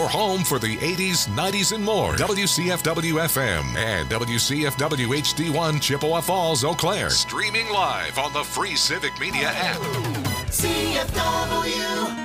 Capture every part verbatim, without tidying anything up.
your home for the eighties, nineties, and more. W C F W F M and W C F W H D one Chippewa Falls, Eau Claire. Streaming live on the free Civic Media app. C F W.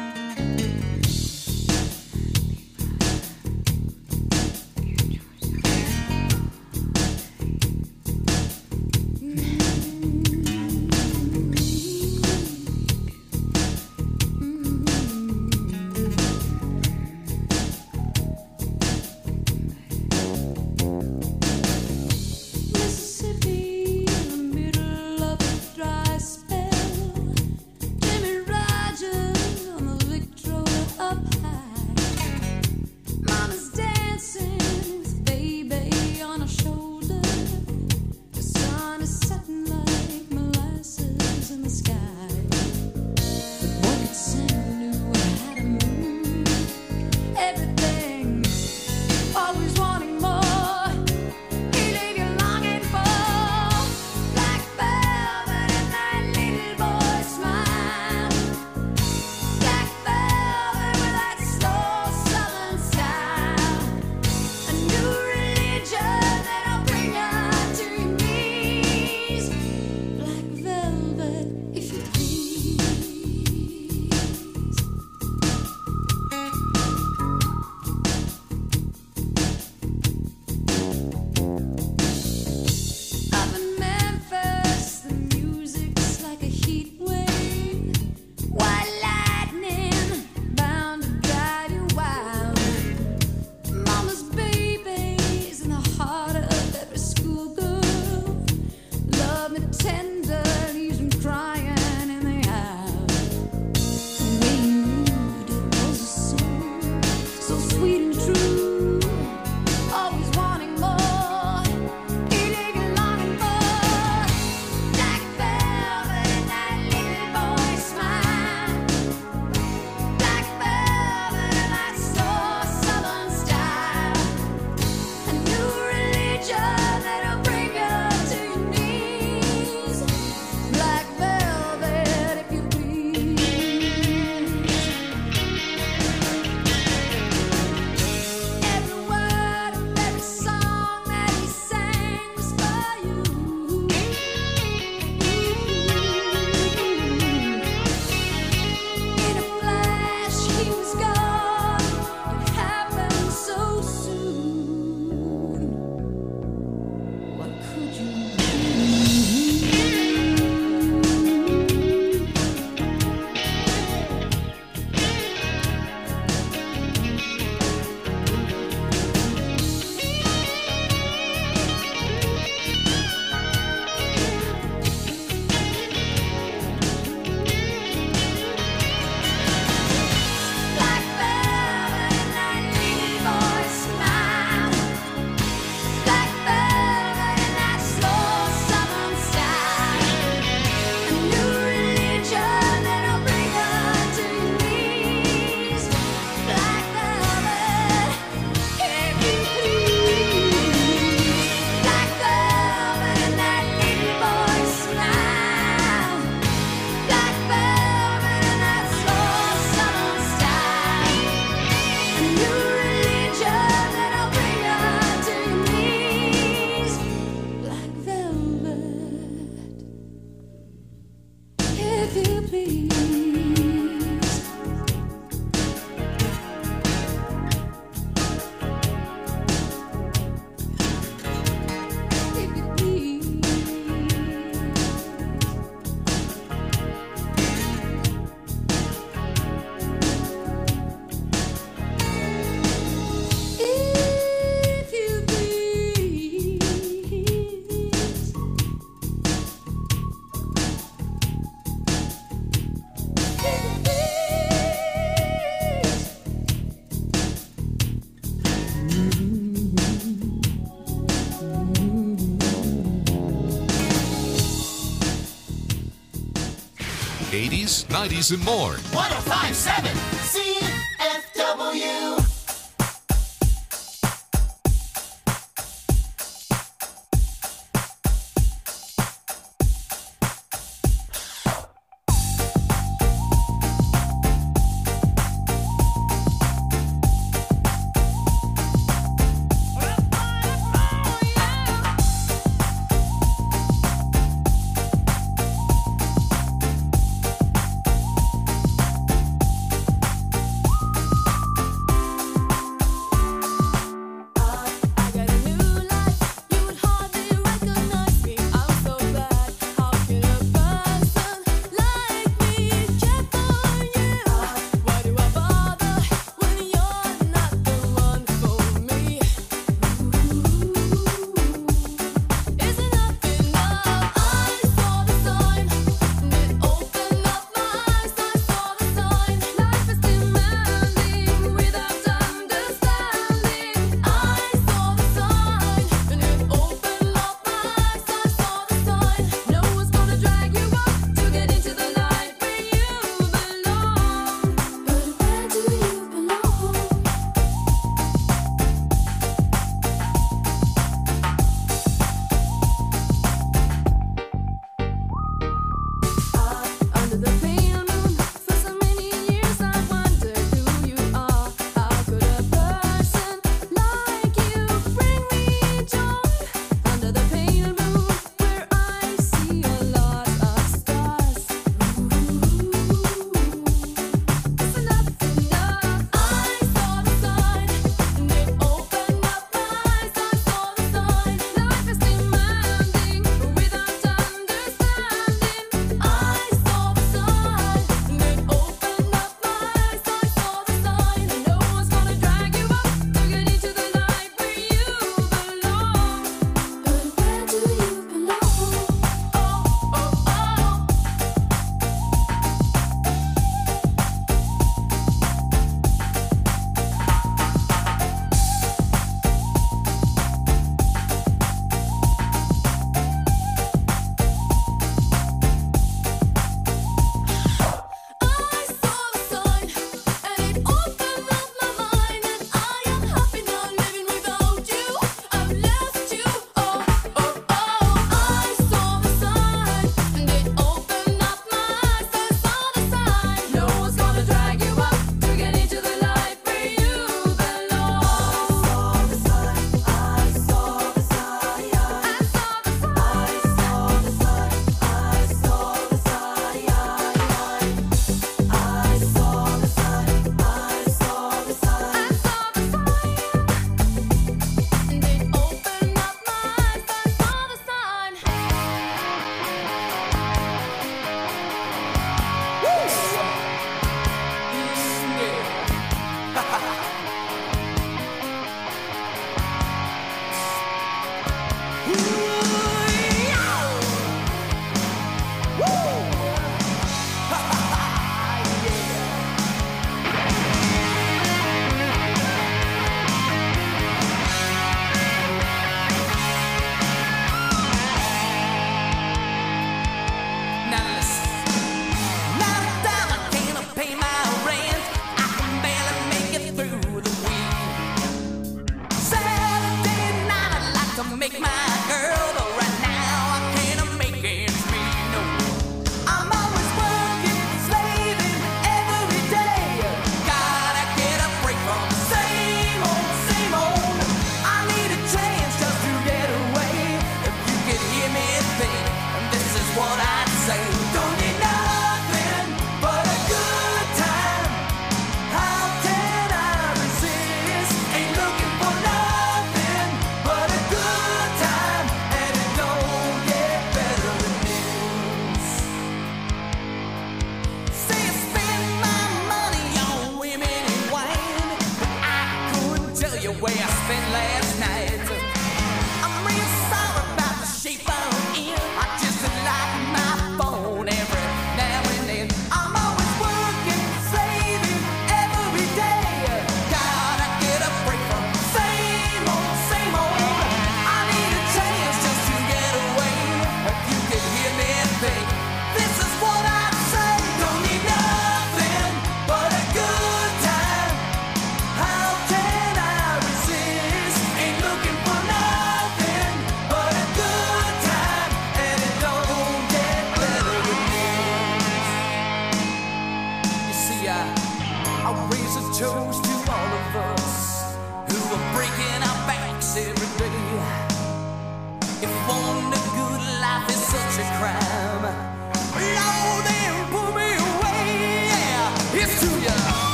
eighties, nineties, and more. one oh five point seven C F W.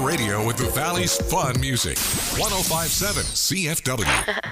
radio with the Valley's fun music. one oh five point seven C F W.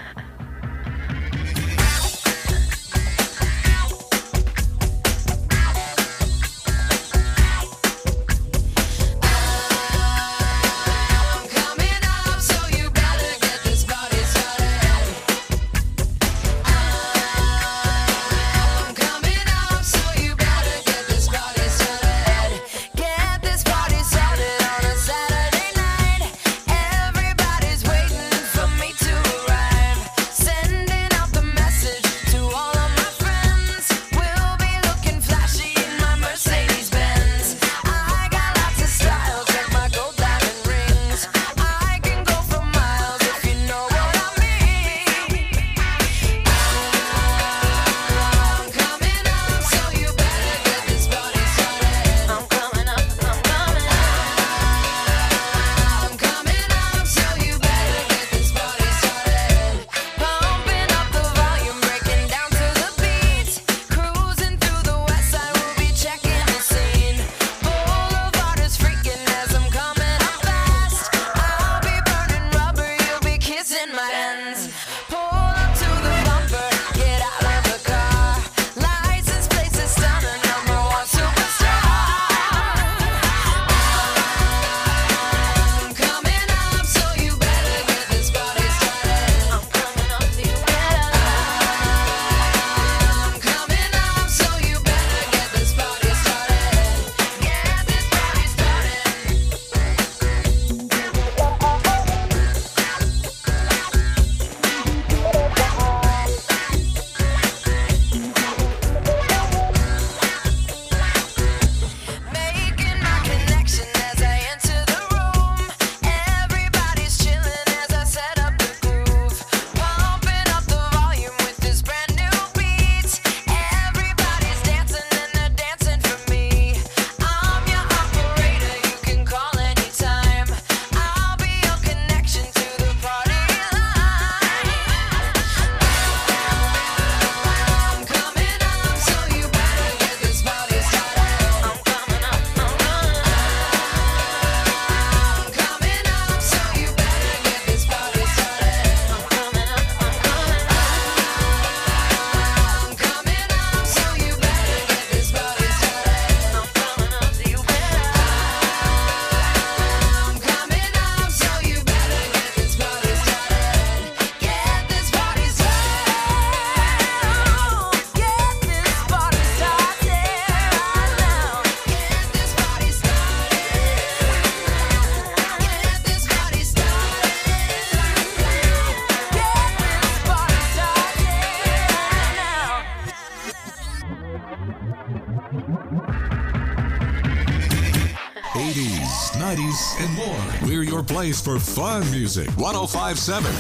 eighties, nineties, and more. We're your place for fun music. one oh five point seven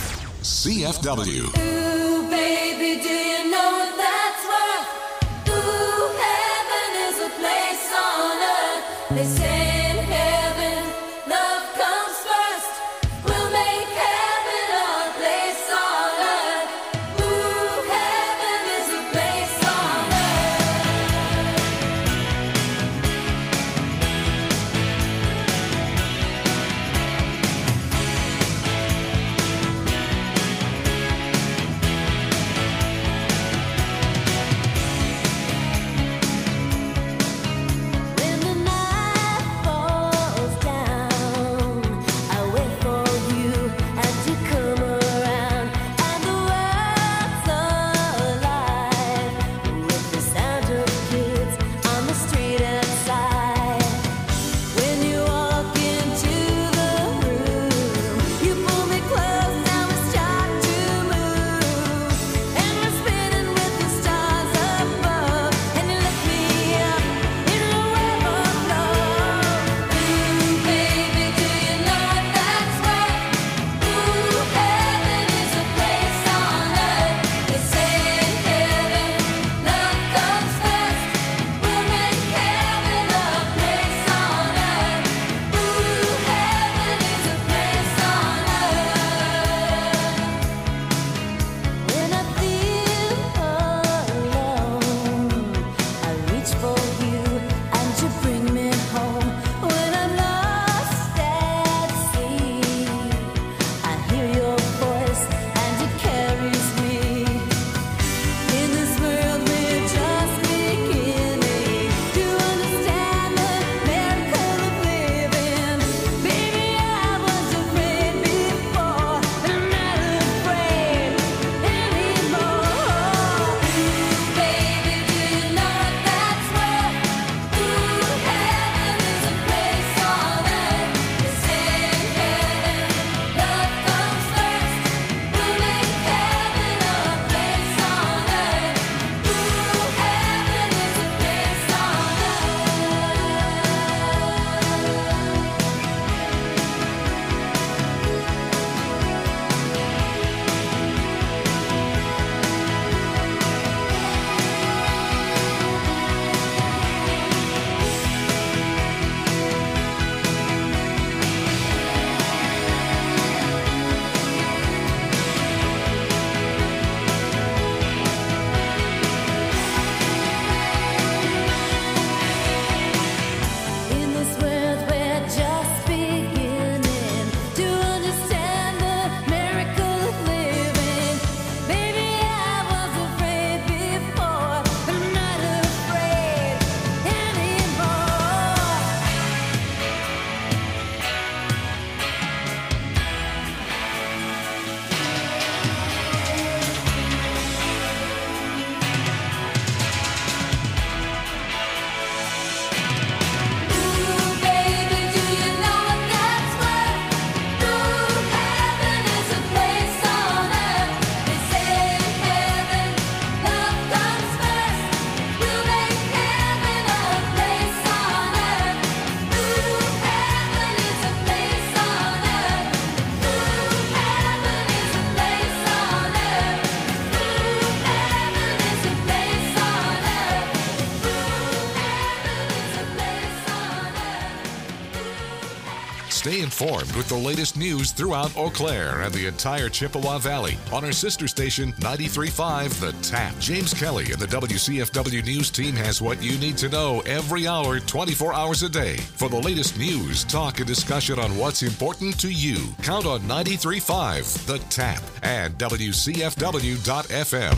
C F W. Ooh, baby, do you know what that's worth? Ooh, heaven is a place on earth. They say in heaven, love comes first. We'll make heaven our place on earth. Ooh, heaven is a place on Stay informed with the latest news throughout Eau Claire and the entire Chippewa Valley on our sister station ninety-three point five The Tap. James Kelly and the W C F W News team has what you need to know every hour, twenty-four hours a day. For the latest news, talk, and discussion on what's important to you, count on ninety-three point five The Tap and W C F W dot F M.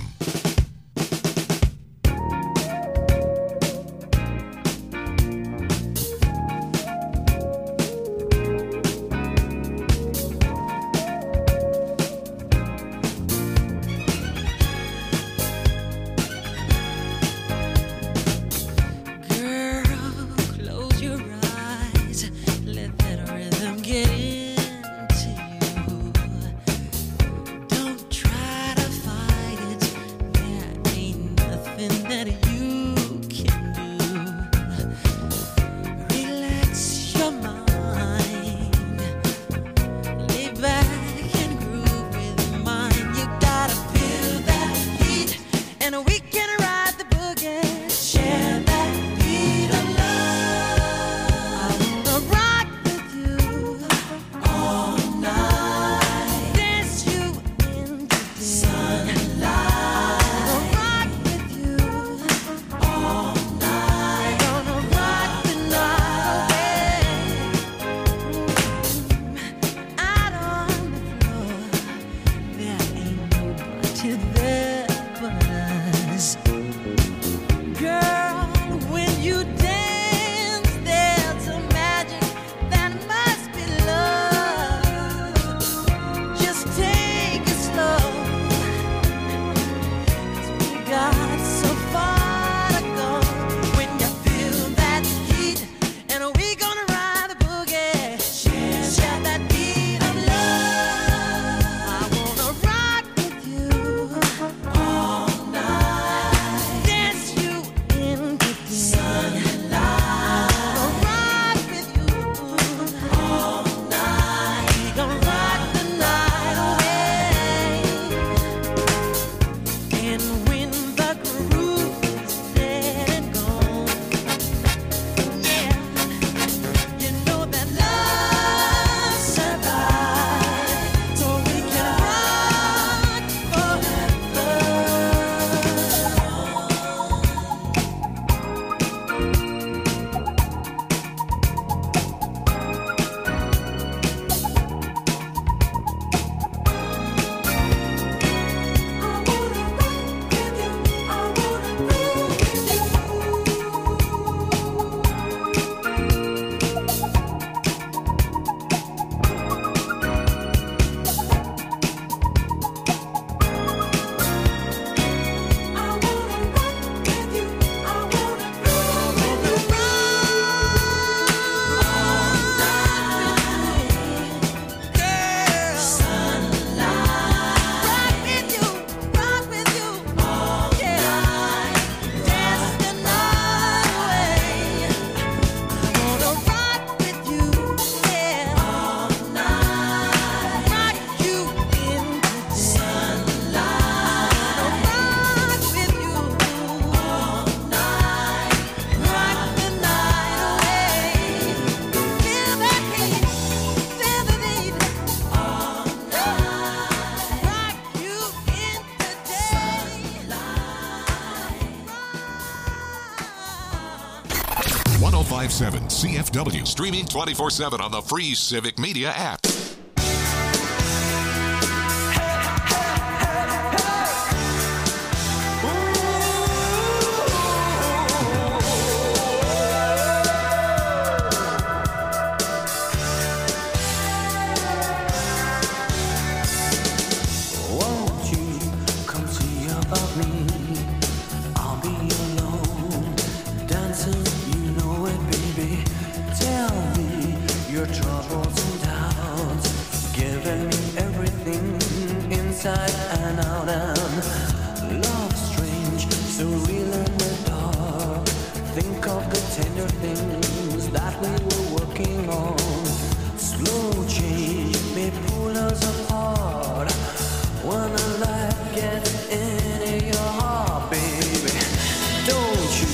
one oh five point seven C F W, streaming twenty-four seven on the free Civic Media app.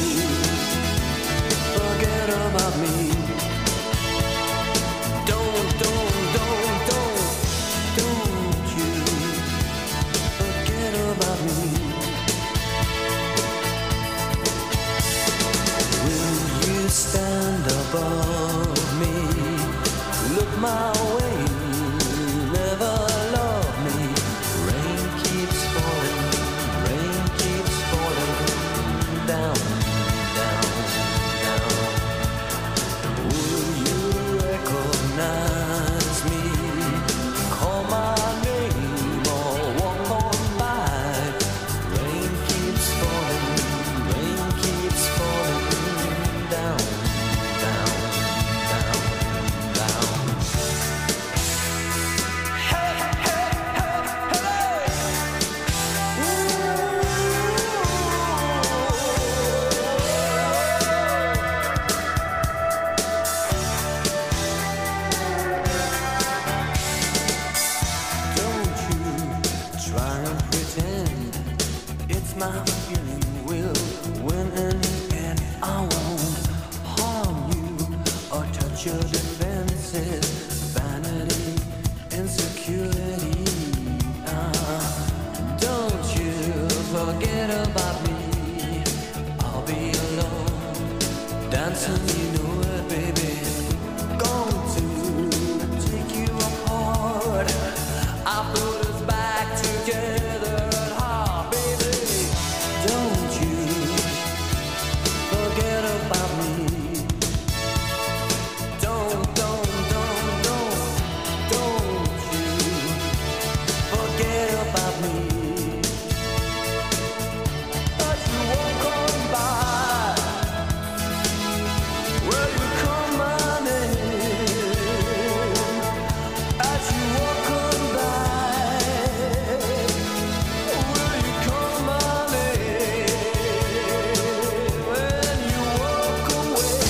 Don't my way, never love me. Rain keeps falling, rain keeps falling down, down, down. Will you recognize me? Call my name or walk on by. Rain keeps falling, rain keeps falling down, down, down, down. Hey, hey, hey, hey! Don't you try and pretend it's my feeling will win in the end. I won't harm you or touch your defenses. Vanity, insecurity. Ah, don't you forget about me. I'll be alone, dancing, you know it, baby. Going to take you apart. I put us back together at heart, baby. Don't you forget about me. Don't, don't, don't, don't, don't you forget about me. As you walk on by, will you call my name? As you walk on by, will you call my name? When you walk away,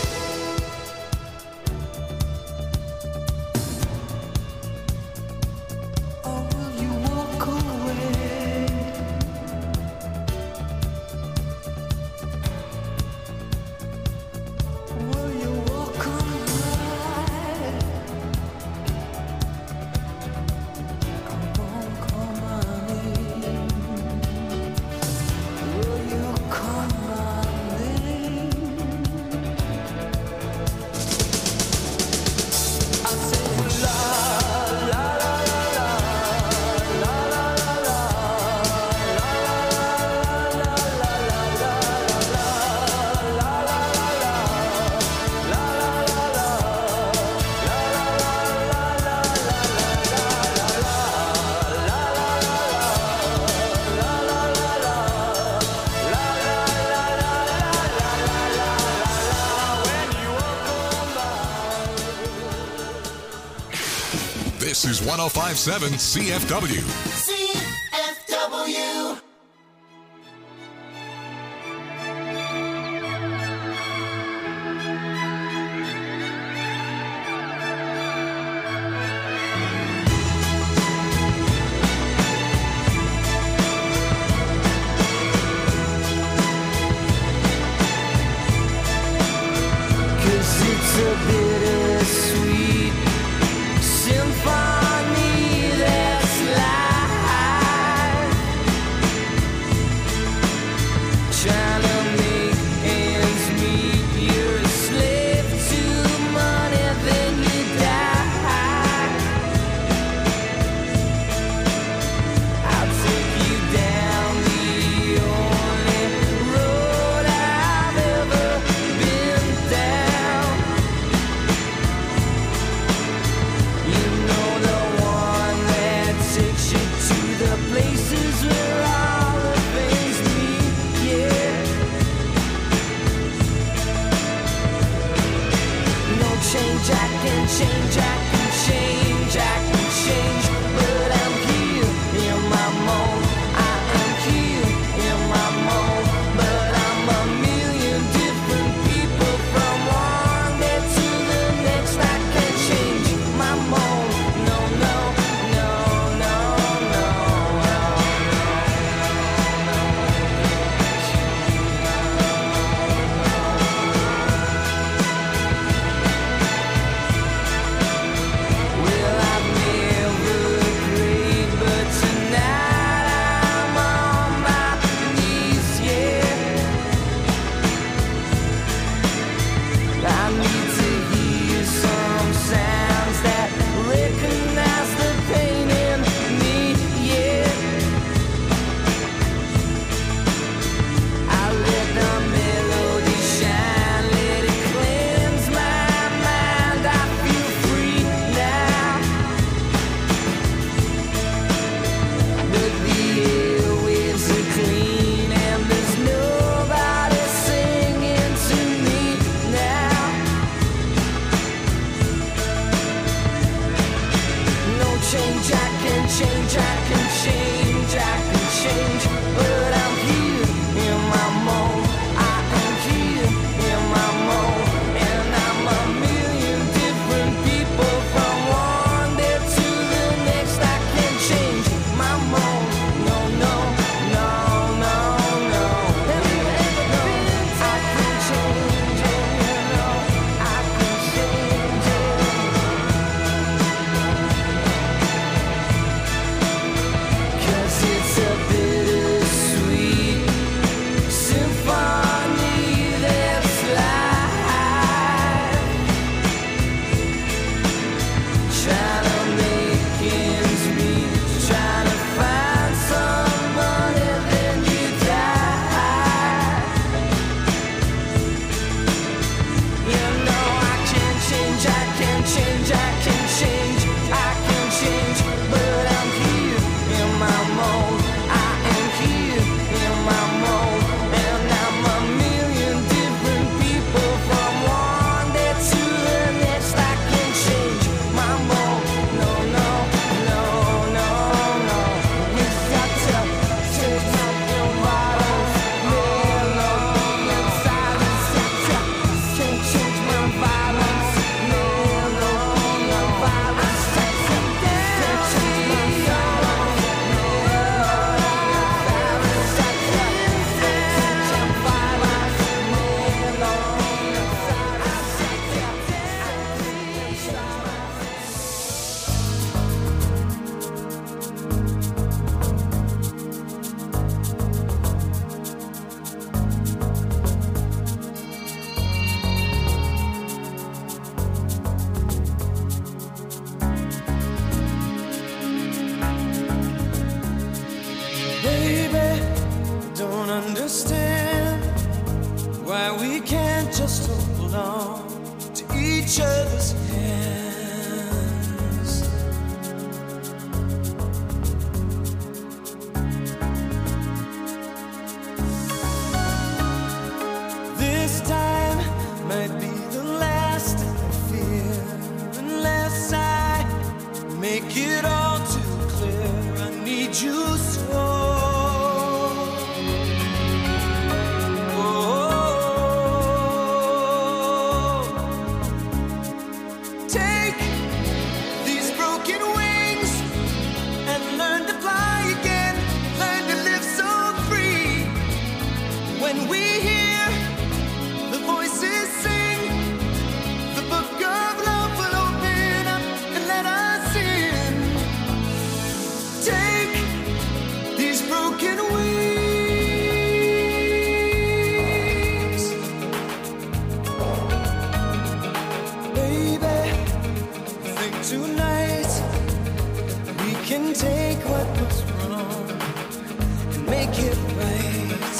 or will you walk away? Will you walk away? Come on, call my name. Will you call my name? I say la la la la la la la la la la la This is one oh five point seven C F W. C F W. Cause it's a bittersweet symphony that's life. change, I can change, I can change, I can change. But I'm here in my mold. I am here in my mold. And I'm a million different people from one day to the next. I can change my mold. No, no, no, no, no. Have you ever been? I can change it, you know. I can change it. 'Cause it's a bittersweet symphony that's life. Trying to make ends meet, trying to find somebody, then you die. You know I can change, I can change, I can change, I can change. But I'm here in my mold. I am here in my mold. And I'm a million different people from one day to the next. I can change my mold. No, no, no, no, no. It's got to change my violence. Melody and silence. Can't change my violence. Melody and violence. Can't change my violence. Baby, don't understand why we can't just hold on to each other's hands. This time might be the last I fear, unless I make it all too clear. I need you so. Oh, take these broken wings and learn to fly again. Learn to live so free. When we hear the voices sing, the book of love will open up and let us in. Take these broken wings, baby. Think tonight we can take what was wrong and make it right.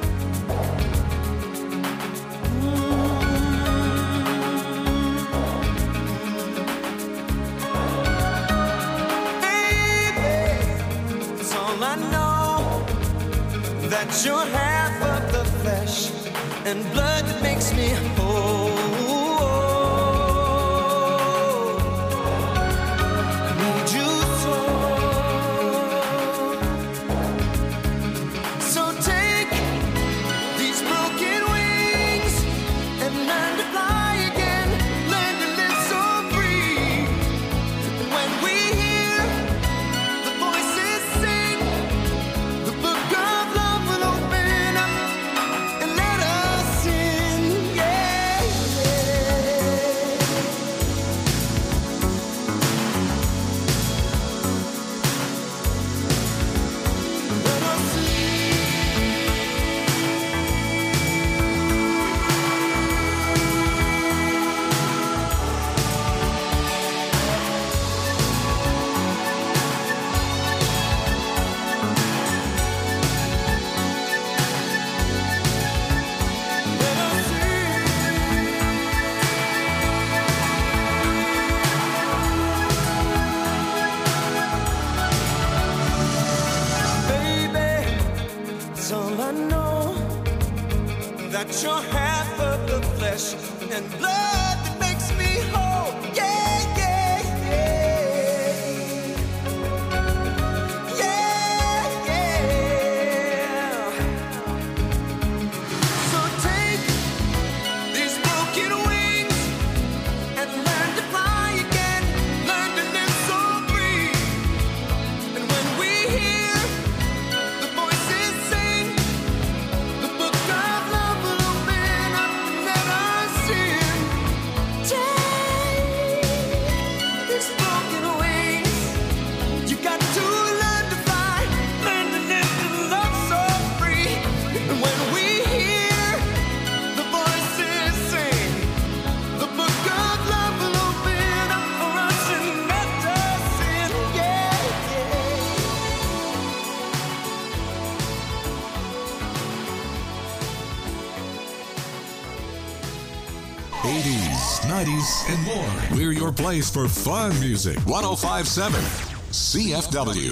Baby, it's all I know, that you're half of the flesh and blood that makes me whole. I need you so. So take these broken wings and learn to fly again. Learn to live so free. And when we hear the voices sing, the book of love will open up and let us in. Yeah, yeah. Let us in. Baby, it's all I know, that you're half of the flesh and blood that makes me whole. Yeah, yeah, yeah. news, and more. We're your place for fun music. one oh five point seven C F W.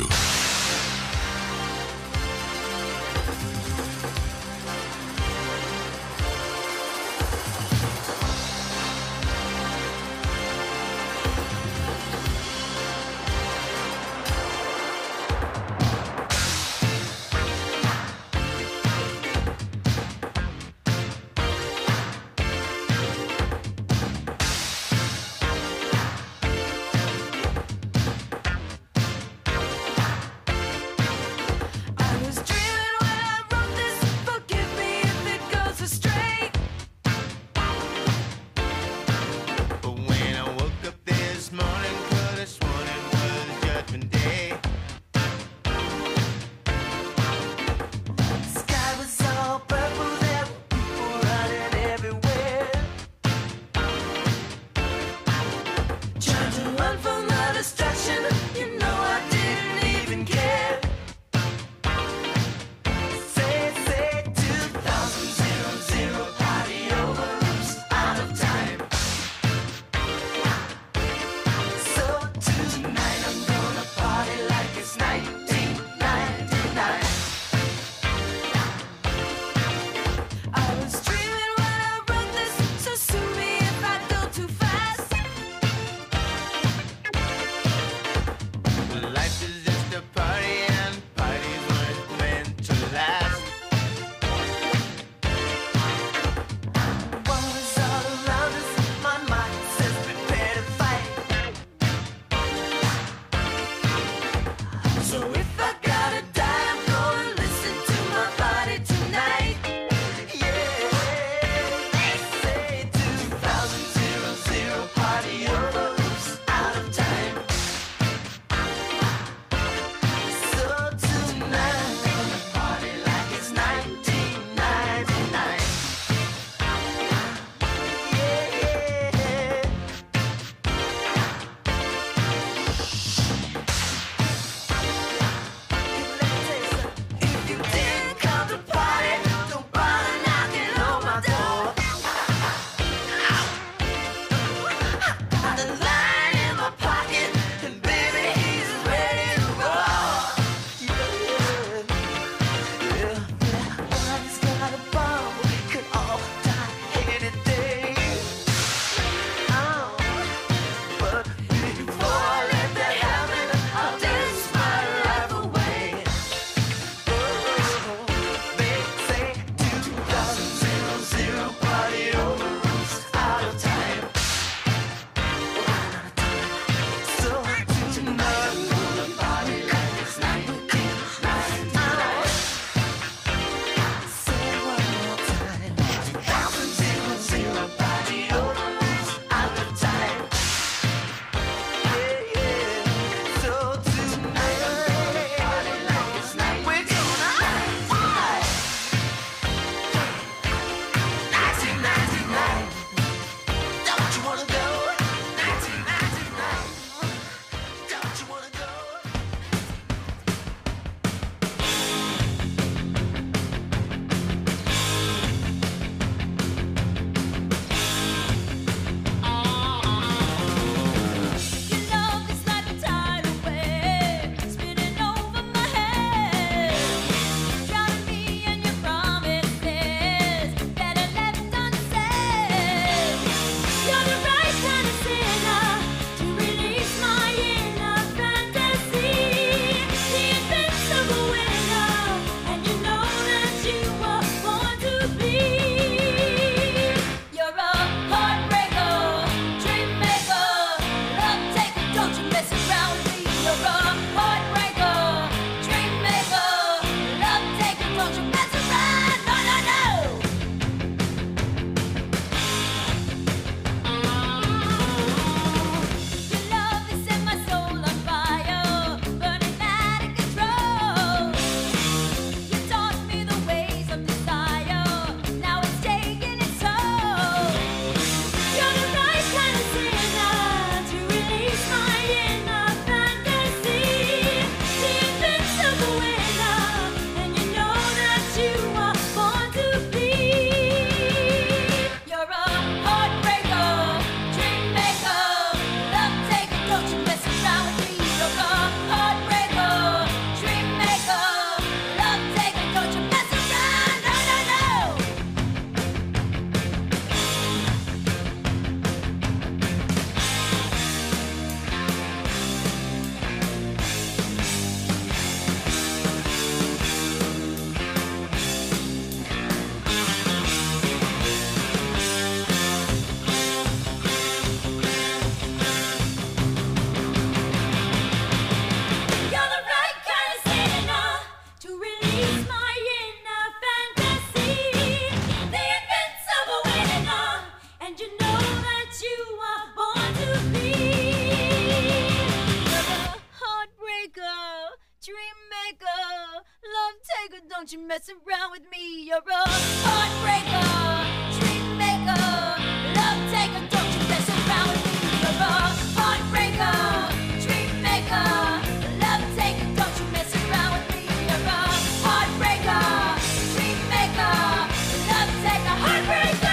don't you mess around with me. You're a heartbreaker, dream maker, love taker, don't you mess around with me. You're a heartbreaker, dream maker, love taker, don't you mess around with me. You're a heartbreaker, dream maker, love taker, heartbreaker.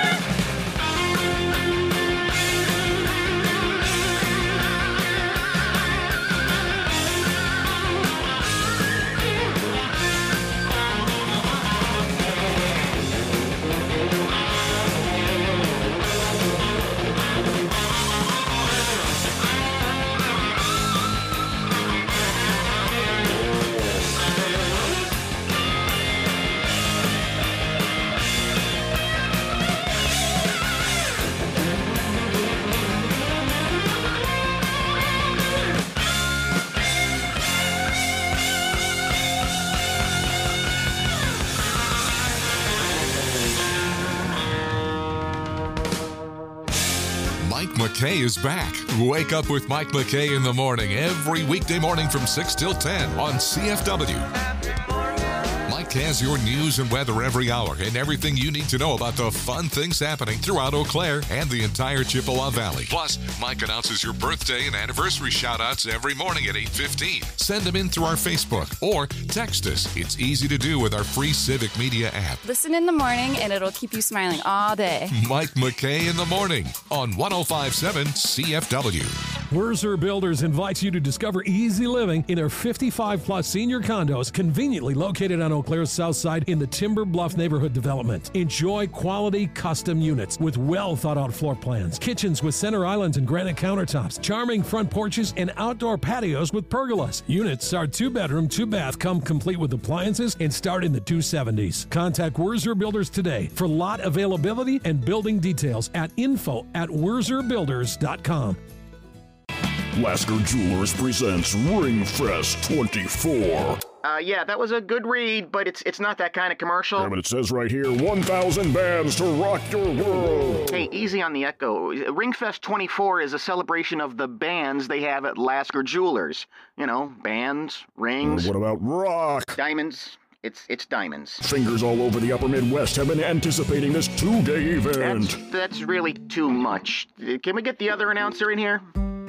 Mike McKay is back. Wake up with Mike McKay in the morning every weekday morning from six till ten on C F W. Mike has your news and weather every hour and everything you need to know about the fun things happening throughout Eau Claire and the entire Chippewa Valley. Plus, Mike announces your birthday and anniversary shout-outs every morning at eight fifteen. Send them in through our Facebook or text us. It's easy to do with our free Civic Media app. Listen in the morning and it'll keep you smiling all day. Mike McKay in the morning on one oh five point seven C F W. Wurzer Builders invites you to discover easy living in their fifty-five plus senior condos conveniently located on Eau Claire's south side in the Timber Bluff neighborhood development. Enjoy quality custom units with well thought out floor plans, kitchens with center islands and granite countertops, charming front porches, and outdoor patios with pergolas. Units are two bedroom, two bath, come complete with appliances and start in the two seventies. Contact Wurzer Builders today for lot availability and building details at info at wurzer builders dot com. Lasker Jewelers presents Ring Fest twenty-four. Uh, yeah, that was a good read, but it's it's not that kind of commercial. Yeah, but it says right here, one thousand bands to rock your world. Hey, easy on the echo. Ringfest twenty-four is a celebration of the bands they have at Lasker Jewelers. You know, bands, rings. Uh, what about rock? Diamonds. It's it's diamonds. Fingers all over the upper Midwest have been anticipating this two-day event. That's, that's really too much. Can we get the other announcer in here?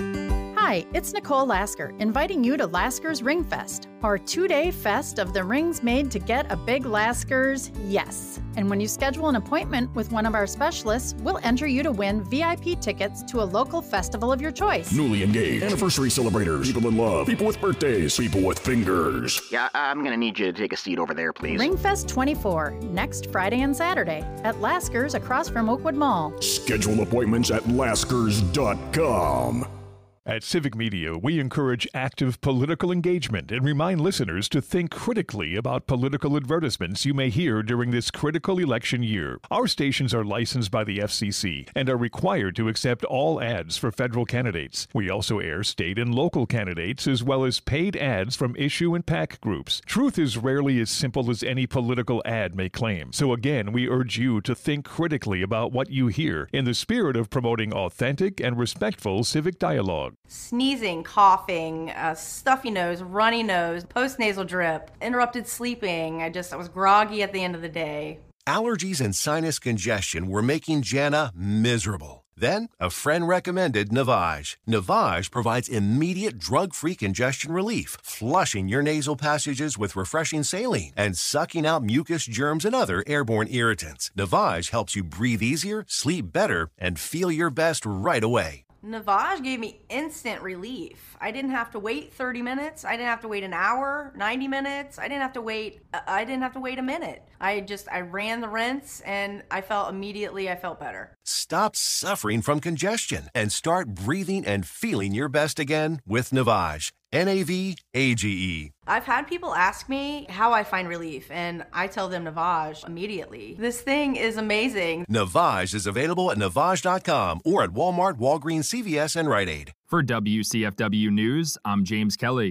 Hi, it's Nicole Lasker, inviting you to Lasker's Ring Fest, our two-day fest of the rings made to get a big Lasker's yes. And when you schedule an appointment with one of our specialists, we'll enter you to win V I P tickets to a local festival of your choice. Newly engaged, anniversary celebrators, people in love, people with birthdays, people with fingers. Yeah, I'm gonna need you to take a seat over there, please. Ring Fest twenty-four, next Friday and Saturday, at Lasker's across from Oakwood Mall. Schedule appointments at laskers dot com. At Civic Media, we encourage active political engagement and remind listeners to think critically about political advertisements you may hear during this critical election year. Our stations are licensed by the F C C and are required to accept all ads for federal candidates. We also air state and local candidates as well as paid ads from issue and PAC groups. Truth is rarely as simple as any political ad may claim. So again, we urge you to think critically about what you hear in the spirit of promoting authentic and respectful civic dialogue. Sneezing, coughing, uh, stuffy nose, runny nose, postnasal drip, interrupted sleeping. I just, I was groggy at the end of the day. Allergies and sinus congestion were making Jana miserable. Then, a friend recommended Navage. Navage provides immediate drug-free congestion relief, flushing your nasal passages with refreshing saline and sucking out mucus, germs, and other airborne irritants. Navage helps you breathe easier, sleep better, and feel your best right away. Navage gave me instant relief. I didn't have to wait thirty minutes. I didn't have to wait an hour, ninety minutes. I didn't have to wait, I didn't have to wait a minute. I just, I ran the rinse and I felt immediately, I felt better. Stop suffering from congestion and start breathing and feeling your best again with Navage. N A V A G E. I've had people ask me how I find relief, and I tell them Navage immediately. This thing is amazing. Navage is available at navage dot com or at Walmart, Walgreens, C V S, and Rite Aid. For W C F W News, I'm James Kelly.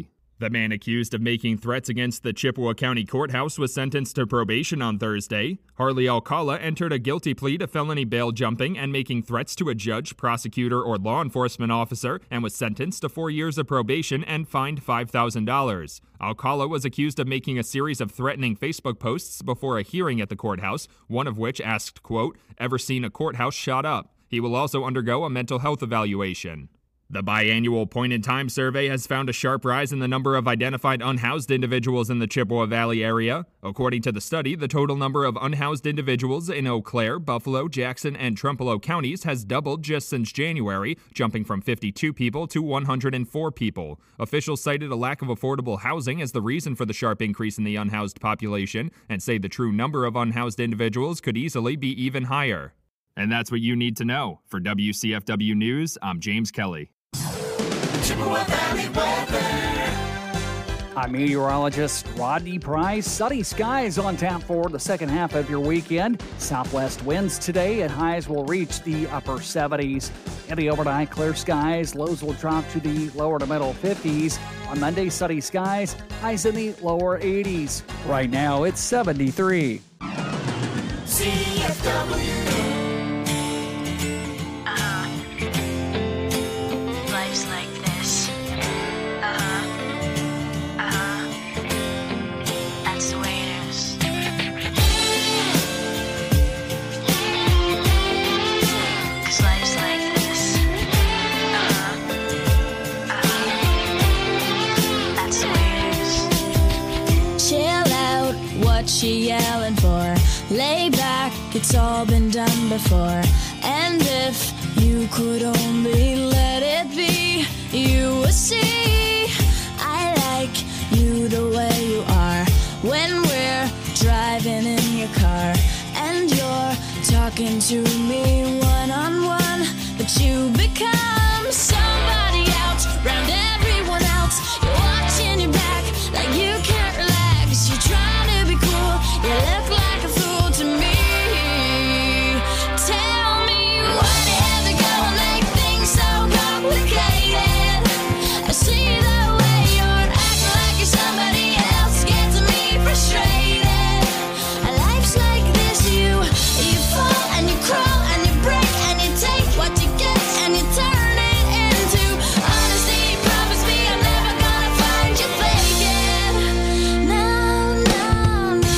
The man accused of making threats against the Chippewa County Courthouse was sentenced to probation on Thursday. Harley Alcala entered a guilty plea to felony bail jumping and making threats to a judge, prosecutor, or law enforcement officer, and was sentenced to four years of probation and fined five thousand dollars. Alcala was accused of making a series of threatening Facebook posts before a hearing at the courthouse, one of which asked, quote, "Ever seen a courthouse shot up?" He will also undergo a mental health evaluation. The biannual point-in-time survey has found a sharp rise in the number of identified unhoused individuals in the Chippewa Valley area. According to the study, the total number of unhoused individuals in Eau Claire, Buffalo, Jackson, and Trempealeau counties has doubled just since January, jumping from fifty-two people to one hundred four people. Officials cited a lack of affordable housing as the reason for the sharp increase in the unhoused population, and say the true number of unhoused individuals could easily be even higher. And that's what you need to know. For W C F W News, I'm James Kelly. Chippewa Valley weather. I'm meteorologist Rodney Price. Sunny skies on tap for the second half of your weekend. Southwest winds today and highs will reach the upper seventies. In the overnight, clear skies. Lows will drop to the lower to middle fifties. On Monday, sunny skies. Highs in the lower eighties. Right now, it's seventy-three. C F W. She yelling for, lay back, it's all been done before. And if you could only let it be, you would see I like you the way you are. When we're driving in your car and you're talking to me one-on-one, but you become somebody else, round everyone else. You're watching your back like you can't relax. You're trying to be cool, you look like a fool to me. Tell me why do you have to go and make things so complicated? I see the way you're acting like you're somebody else, gets me frustrated. Life's like this, you you fall and you crawl and you break and you take what you get and you turn it into honesty. Promise me I'm never gonna find you faking. No, no, no.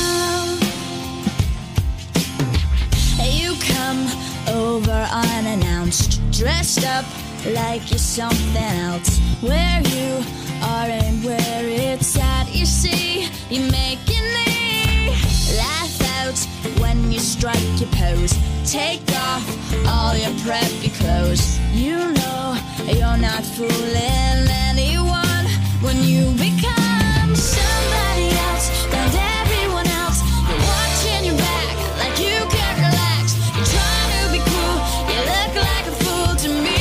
You come over unannounced, dressed up like you're something else. Where you are and where it's at, you see, you're making me laugh out when you strike your pose. Take off all your preppy clothes. You know you're not fooling anyone when you become somebody else, and everyone else. You're watching your back like you can't relax. You're trying to be cool, you look like a fool to me.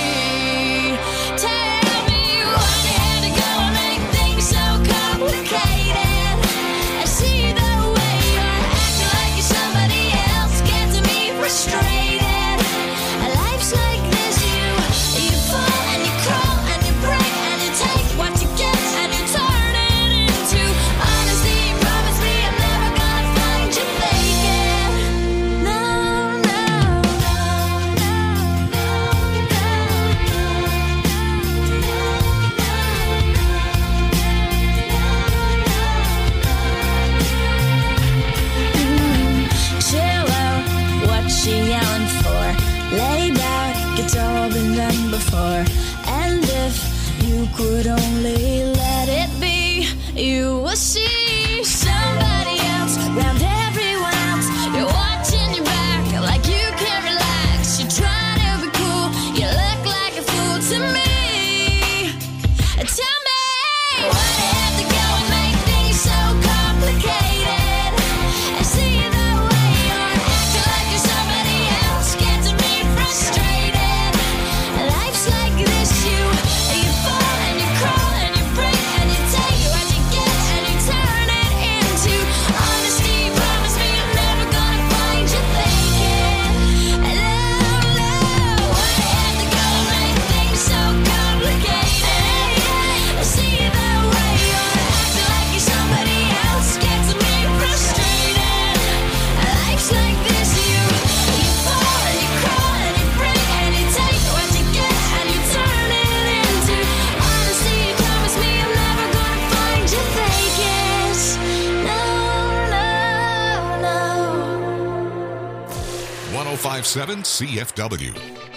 Tell me why you had to go and make things so complicated. I see the way you're acting like you're somebody else, gets me frustrated. Life's like this, you you fall and you crawl and you break and you take what you get and you turn it into honesty. Promise me I'm never gonna find you faking. No, no, chill out, what she yelling for? Lay back, it's all been done before. And if you could only let it be, you will see somebody else, round everyone else. You're watching your back like you can't relax. You're trying to be cool, you look like a fool to me. Tell me why do you have to go and make things so complicated? I see the way you're acting like you're somebody else, gets me frustrated. Life's like this, you you fall and you crawl and you break and you take what you get and you turn it into honesty. Promise me I'm never gonna find you faking. No, no, why do you have to go and make things so complicated? I five seven C F W.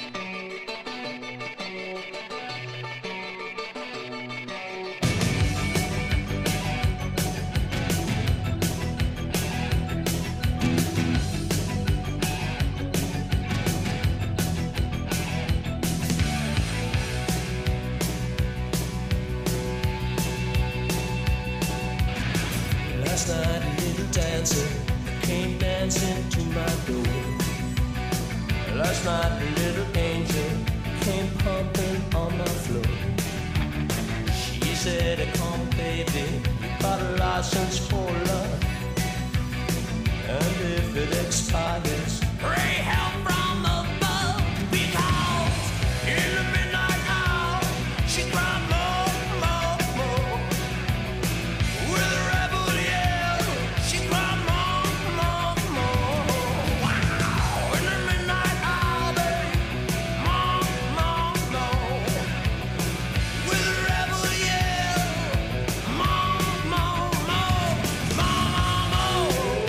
Last night a little dancer came dancing to my door. Last night a little angel came pumping on my floor. She said, come baby, you got a license for love, and if it expires, pray help from above, because in the midnight hour she cried more, more, more. With a rebel yell, she cried more, more, more. Wow, in the midnight hour, babe, more, more, more. With a rebel yell, more, more, more, more, more.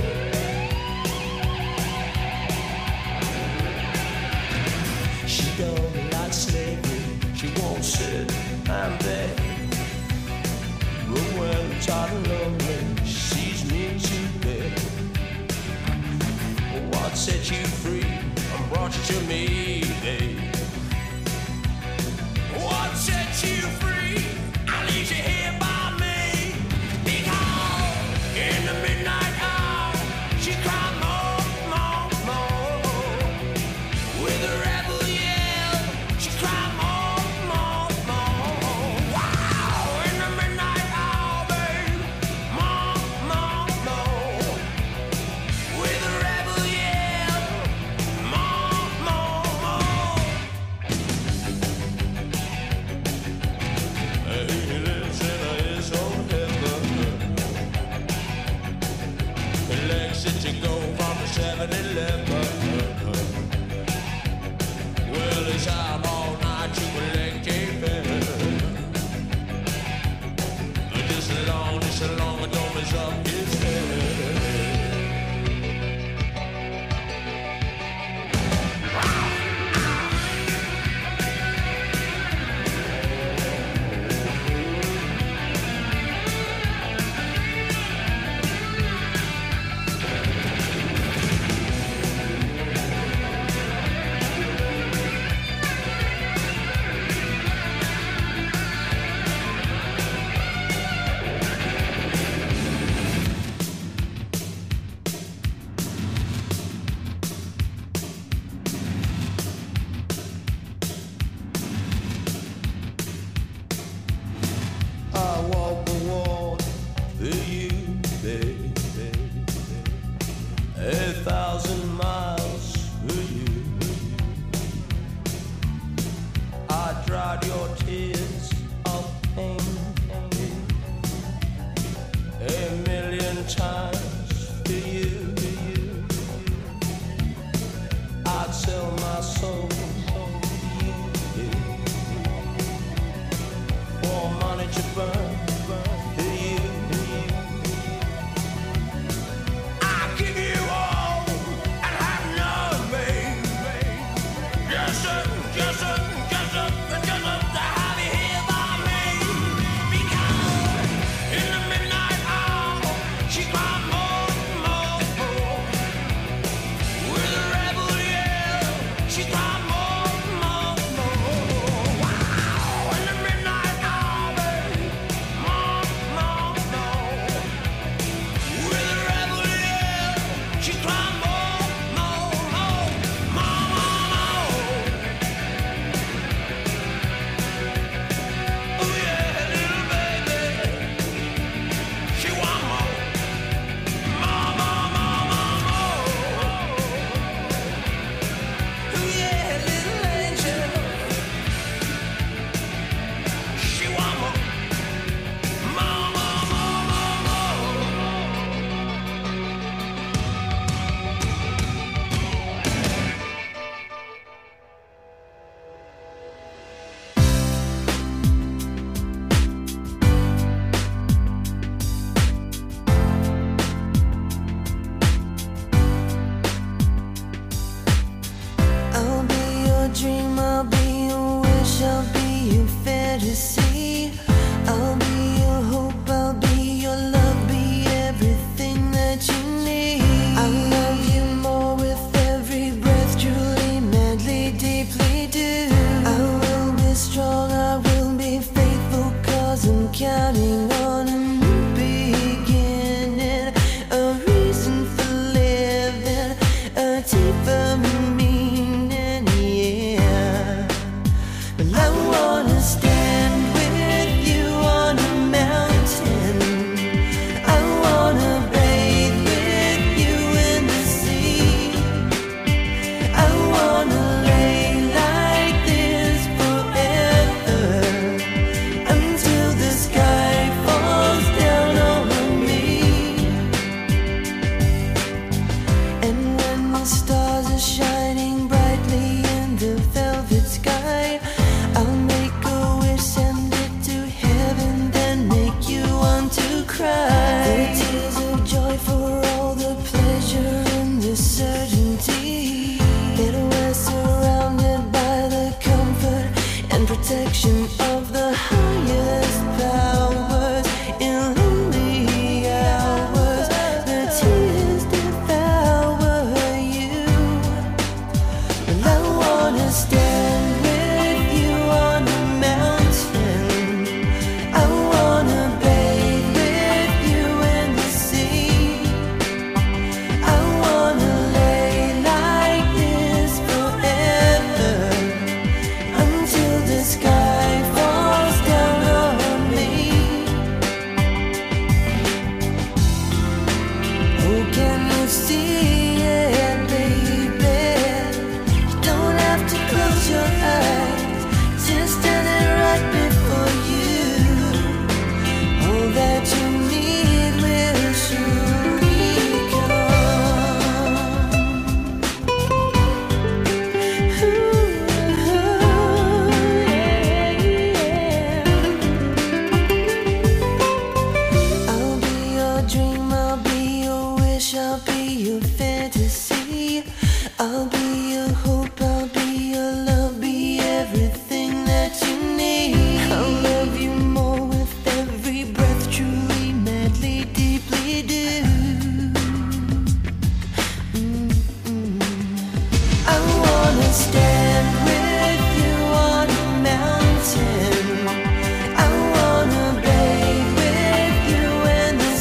She don't like slavery, she won't sit and beg. But when tired and lonely, she sees me to bed. What set you free and brought you to me, babe? What set you free? I leave you here by me. Because in the midnight hour, she cried more, more, more. With a rebel yell, she cried more, more, more. Wow, in the midnight hour, babe, more, more, more. With a rebel yell, more, more, more. counting on